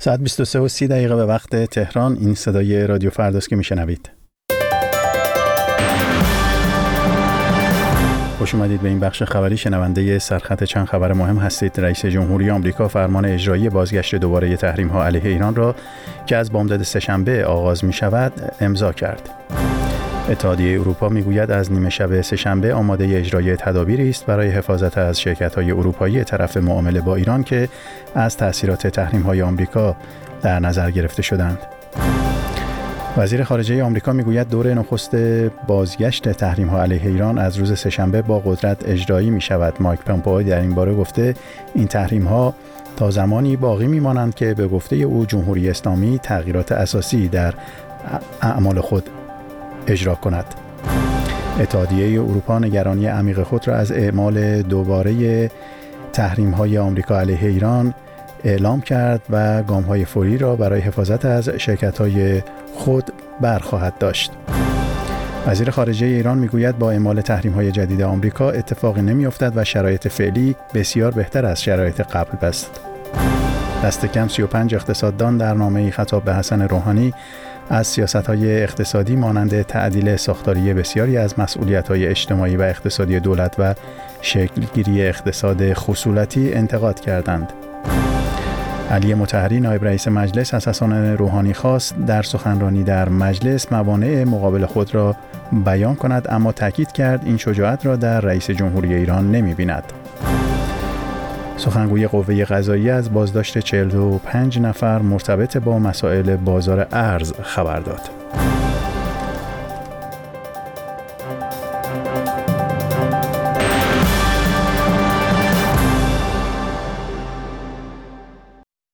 ساعت 23:30 به وقت تهران. این صدای رادیو فرداست که میشنوید. خوش اومدید به این بخش خبری. شنونده سرخط چند خبر مهم هستید. رئیس جمهوری آمریکا فرمان اجرایی بازگشت دوباره تحریم‌ها علیه ایران را که از بامداد سه‌شنبه آغاز می‌شود امضا کرد. اتحادیه اروپا میگوید از نیمه شب سه‌شنبه آماده اجرای تدابیری است برای حفاظت از شرکت‌های اروپایی طرف معامله با ایران که از تأثیرات تحریم‌های آمریکا در نظر گرفته شدند. وزیر خارجه آمریکا میگوید دور نخست بازگشت تحریم‌ها علیه ایران از روز سه‌شنبه با قدرت اجرایی می‌شود. مایک پامپئو در این باره گفته این تحریم‌ها تا زمانی باقی می‌مانند که به گفته او جمهوری اسلامی تغییرات اساسی در اعمال خود اجرا کند. اتحادیه اروپا نگرانی عمیق خود را از اعمال دوباره تحریم‌های آمریکا علیه ایران اعلام کرد و گام‌های فوری را برای حفاظت از شرکت‌های خود برخواهد داشت. وزیر خارجه ایران میگوید با اعمال تحریم‌های جدید آمریکا اتفاقی نمی‌افتد و شرایط فعلی بسیار بهتر از شرایط قبل است. دست کم 35 اقتصاددان در نامه‌ای خطاب به حسن روحانی از سیاست‌های اقتصادی مانند تعدیل ساختاری بسیاری از مسئولیت‌های اجتماعی و اقتصادی دولت و شکل‌گیری اقتصاد خصولتی انتقاد کردند. علی مطهری نایب رئیس مجلس از حسن روحانی خواست در سخنرانی در مجلس موانع مقابل خود را بیان کند، اما تاکید کرد این شجاعت را در رئیس جمهوری ایران نمی‌بیند. سخنگوی قوه قضاییه از بازداشت 45 نفر مرتبط با مسائل بازار ارز خبر داد.